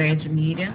Fred, Miriam.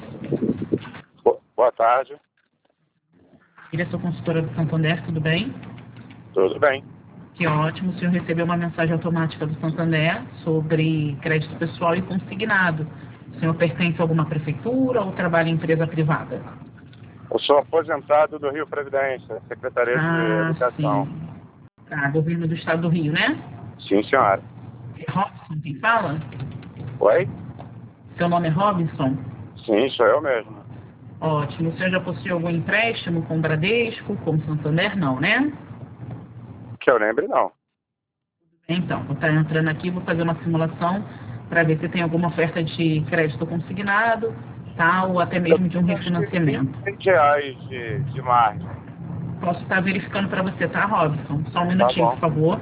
Boa tarde. Miriam, sou consultora do Santander, tudo bem? Tudo bem. Que ótimo, o senhor recebeu uma mensagem automática do Santander sobre crédito pessoal e consignado. O senhor pertence a alguma prefeitura ou trabalha em empresa privada? Eu sou aposentado do Rio Previdência, Secretaria de Educação. Sim. Tá, governo do estado do Rio, né? Sim, senhora. É Robson quem fala? Oi? Seu nome é Robson? Sim, sou eu mesmo. Ótimo. O senhor já possui algum empréstimo com Bradesco, com Santander? Não, né? Que eu lembre, não. Então, vou estar entrando aqui, vou fazer uma simulação para ver se tem alguma oferta de crédito consignado, tá? Ou até mesmo de um refinanciamento. R$ 20 de margem. Posso estar verificando para você, tá, Robson? Só um Tá minutinho, bom. por favor.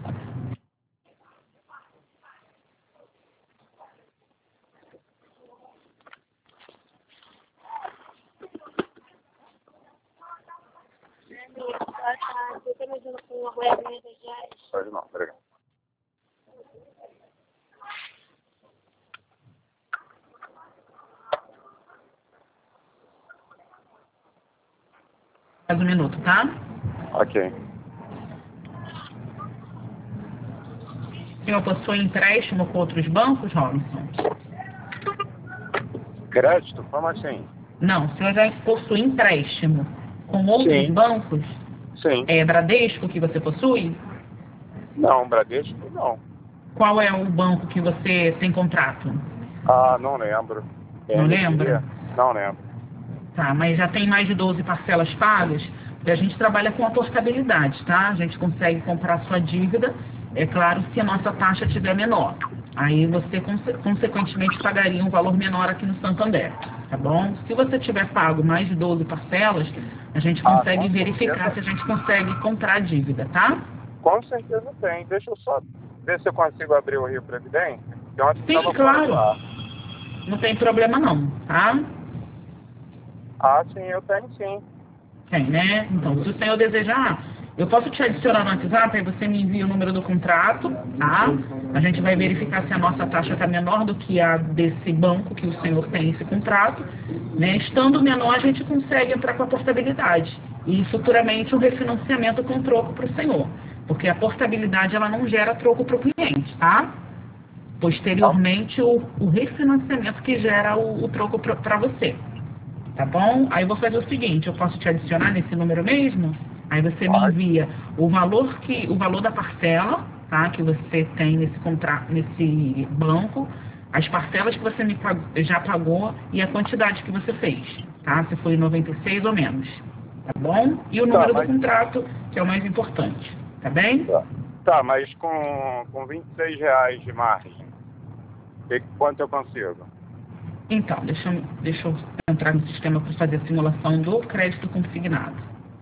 Pode não, obrigado. Mais um minuto, tá? Ok. O senhor possui empréstimo com outros bancos, Robson? Crédito? Como assim? Não, o senhor já possui empréstimo com outros Sim. bancos? Sim. É Bradesco que você possui? Não, Bradesco não. Qual é o banco que você tem contrato? Ah, não lembro. Não BNB? lembra? Não lembro. Tá, mas já tem mais de 12 parcelas pagas? Porque a gente trabalha com a portabilidade, tá? A gente consegue comprar sua dívida, é claro, se a nossa taxa estiver menor. Aí você, consequentemente, pagaria um valor menor aqui no Santander, tá bom? Se você tiver pago mais de 12 parcelas, a gente consegue com verificar certeza. se a gente consegue comprar a dívida, tá? Com certeza tem. Deixa eu só ver se eu consigo abrir o Rio Previdência. Que ontem Sim, estava fora do claro. ar. Não tem problema não, tá? Ah, sim, eu tenho sim. Tem, né? Então, se o senhor desejar, eu posso te adicionar no WhatsApp, aí você me envia o número do contrato, tá? A gente vai verificar se a nossa taxa está menor do que a desse banco que o senhor tem esse contrato, né? Estando menor, a gente consegue entrar com a portabilidade e futuramente um refinanciamento com troco para o senhor, porque a portabilidade ela não gera troco para o cliente, tá? Posteriormente, o refinanciamento que gera o troco para você. Tá bom? Aí eu vou fazer o seguinte, eu posso te adicionar nesse número mesmo? Aí você me Pode. envia o valor da parcela, tá? Que você tem nesse contrato, nesse banco, as parcelas que você já pagou e a quantidade que você fez, tá? Se foi 96 ou menos, tá bom? E o número do contrato, que é o mais importante, tá bem? Tá, mas com R$ 26 de margem, quanto eu consigo? Então, deixa eu entrar no sistema para fazer a simulação do crédito consignado.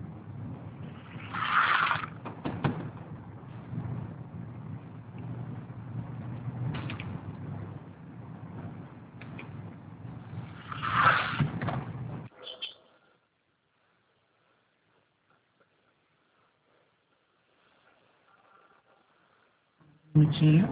Um minutinho.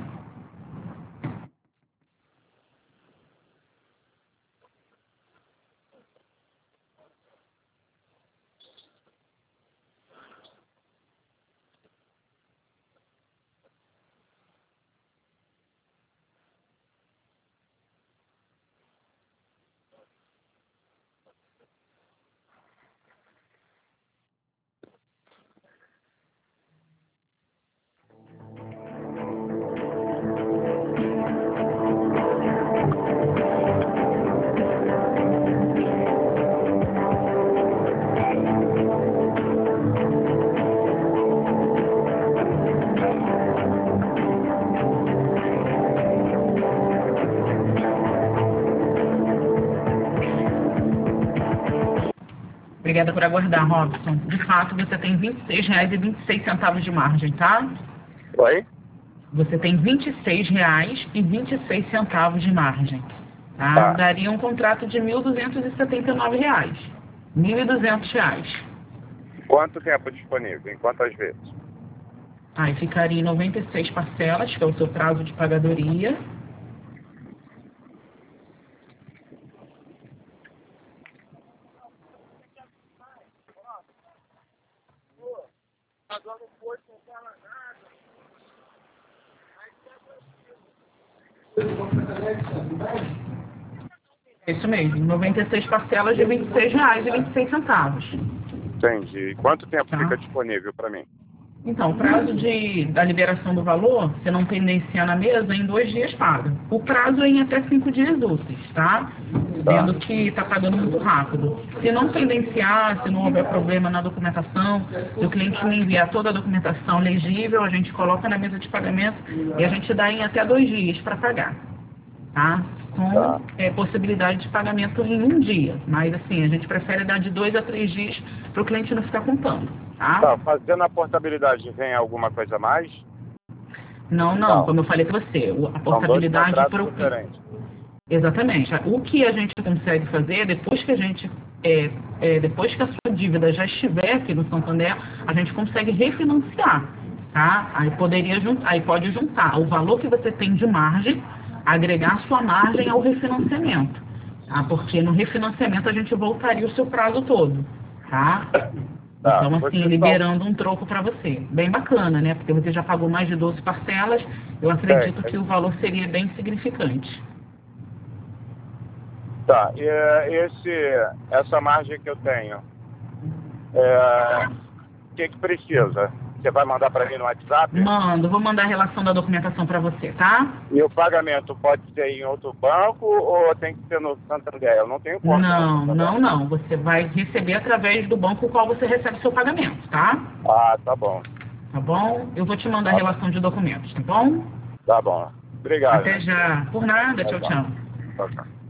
Obrigada por aguardar, Robson. De fato, você tem R$ 26,26 de margem, tá? Oi? Você tem R$ 26,26 de margem, tá? Tá. Daria um contrato de R$ 1.279. R$ 1.200. Quanto tempo disponível? Em quantas vezes? Aí ficaria em 96 parcelas, que é o seu prazo de pagadoria. É isso mesmo, 96 parcelas de R$ 26,26. Entendi. E quanto tempo Tá. fica disponível para mim? Então, o prazo da liberação do valor, se não pendenciar na mesa, em 2 dias paga. O prazo é em até 5 dias úteis, tá? Vendo que está pagando muito rápido. Se não pendenciar, se não houver problema na documentação, se o cliente me enviar toda a documentação legível, a gente coloca na mesa de pagamento e a gente dá em até 2 dias para pagar, tá? Com possibilidade de pagamento em 1 dia. Mas, assim, a gente prefere dar de 2 a 3 dias para o cliente não ficar contando, tá? Tá, fazendo a portabilidade, vem alguma coisa a mais? Não, como eu falei para você, a portabilidade para o diferentes. Exatamente. O que a gente consegue fazer, depois que a gente, depois que a sua dívida já estiver aqui no Santander, a gente consegue refinanciar, tá? Aí pode juntar o valor que você tem de margem, agregar sua margem ao refinanciamento, tá? Porque no refinanciamento a gente voltaria o seu prazo todo, tá? Tá, Então, assim, liberando um troco para você. Bem bacana, né? Porque você já pagou mais de 12 parcelas, eu acredito que o valor seria bem significante. Tá, e essa margem que eu tenho, o que precisa? Você vai mandar para mim no WhatsApp? Vou mandar a relação da documentação para você, tá? E o pagamento pode ser em outro banco ou tem que ser no Santander? Eu não tenho conta. Não. Você vai receber através do banco com qual você recebe seu pagamento, tá? Ah, tá bom. Tá bom? Eu vou te mandar a relação de documentos, tá bom? Tá bom. Obrigado. Até já. Por nada. Tchau, tchau. Tchau, tchau.